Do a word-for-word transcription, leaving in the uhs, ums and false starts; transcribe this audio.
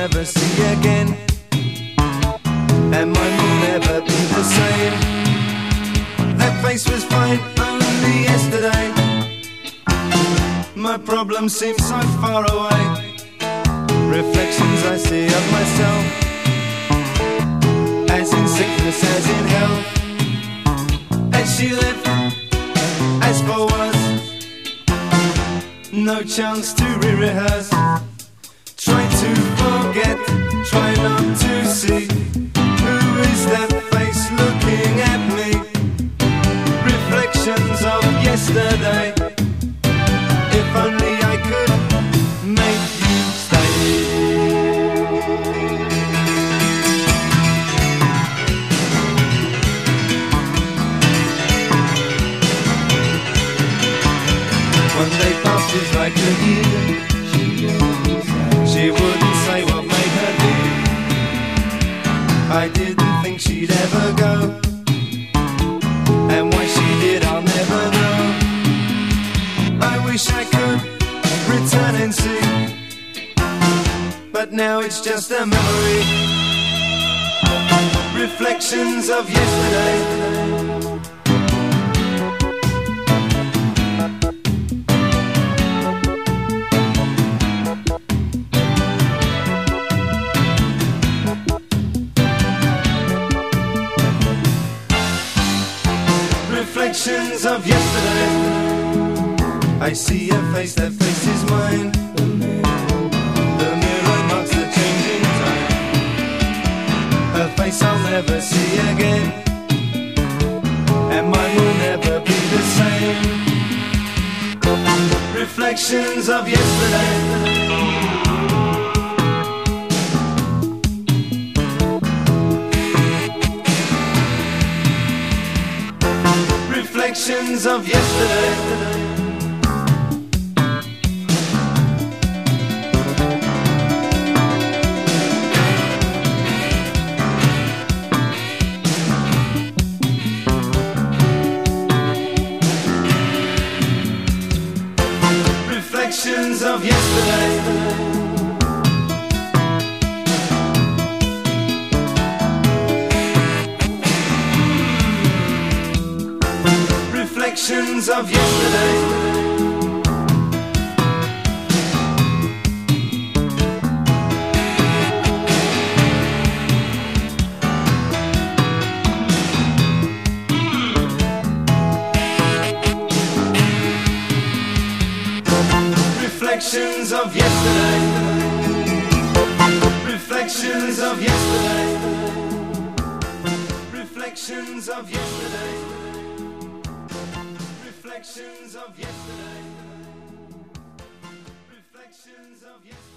never see again, and mine will never be the same. That face was fine only yesterday. My problems seem so far away. Reflections I see of myself, as in sickness, as in health. As she left, as for us, no chance to re-rehearse. Try to forget, try not to see. Who is that face looking at me? Reflections of yesterday. If only I could make you stay. One day passes like a year. She wouldn't say what made her leave. I didn't think she'd ever go, and why she did I'll never know. I wish I could return and see, but now it's just a memory. Reflections of yesterday. Reflections of yesterday. I see a face, that face is mine. The mirror marks the changing time. Her face I'll never see again, and mine will never be the same. Reflections of yesterday. Reflections of yesterday. Reflections of yesterday. Reflections of yesterday. Reflections of yesterday. Reflections of yesterday. Reflections of yesterday. Reflections of yesterday. Reflections of yesterday.